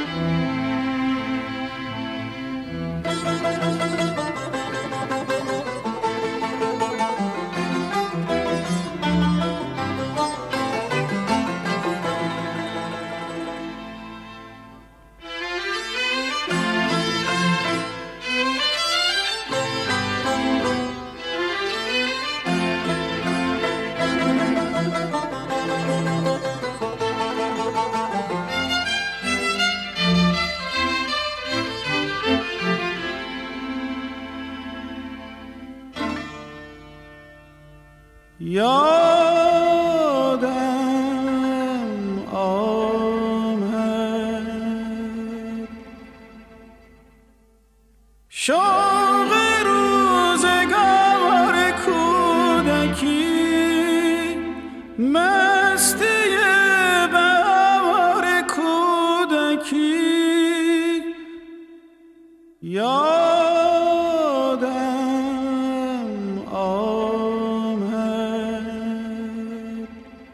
یادم آمد شوق روزگار کودکی، مستی بهار کودکی. یادم آمد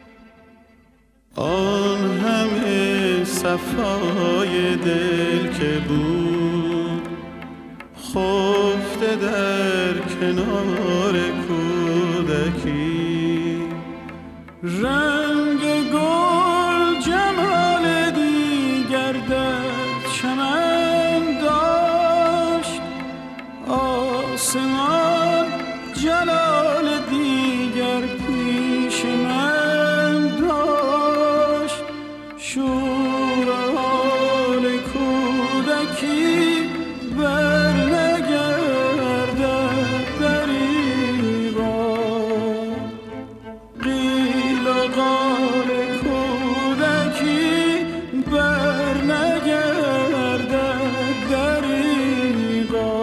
آن همه صفای دل که بود خفته در کنار کودکی. رنگ گل جمال دیگر در چمن داشت، آسمان جلال دیگر پیش من داشت. شور حال کودکی بر نگردد دریغا، قیل و قال کودکی بر نگردد دریغا.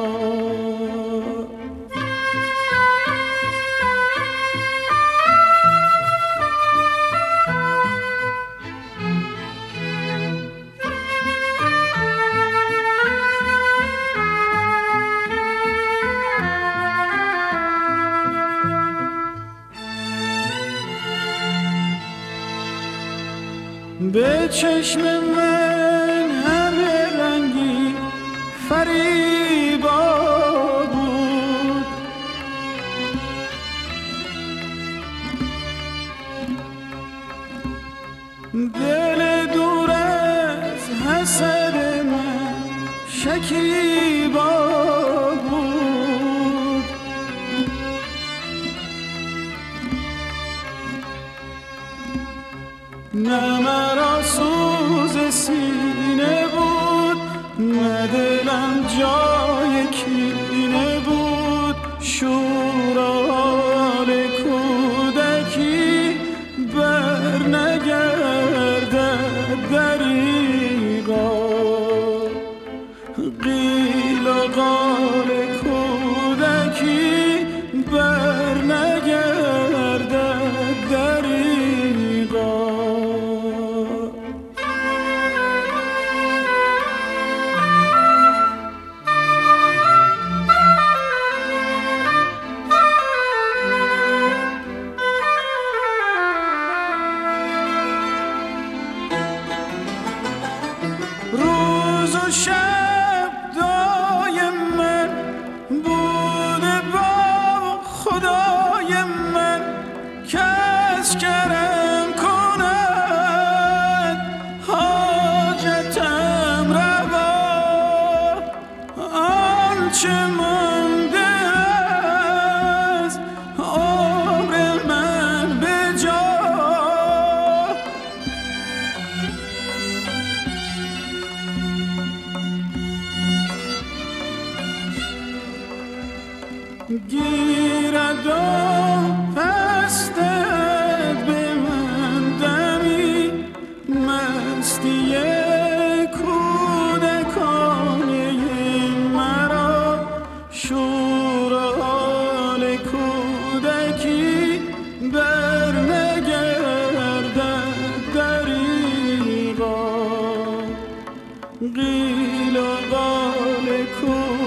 به چشم من همه رنگی فریبا بود، دل دور از حسد من شکیبا بود. نه مرا سوز سینه بود، نه دلم جای کینه بود. شور حال کودکی بر نگردد دریغا، قیل و قال کودکی بر نگردد دریغا. روز و شب دایم من بوده با خدای من، کس کرم کند حاجتم روا. آنچه مانده از عمر من به جا، گیرد و پستد به من دمی مستی کودکانه مرا. شور حال کودکی بر نگردد دریغا، قیل و قال کودکی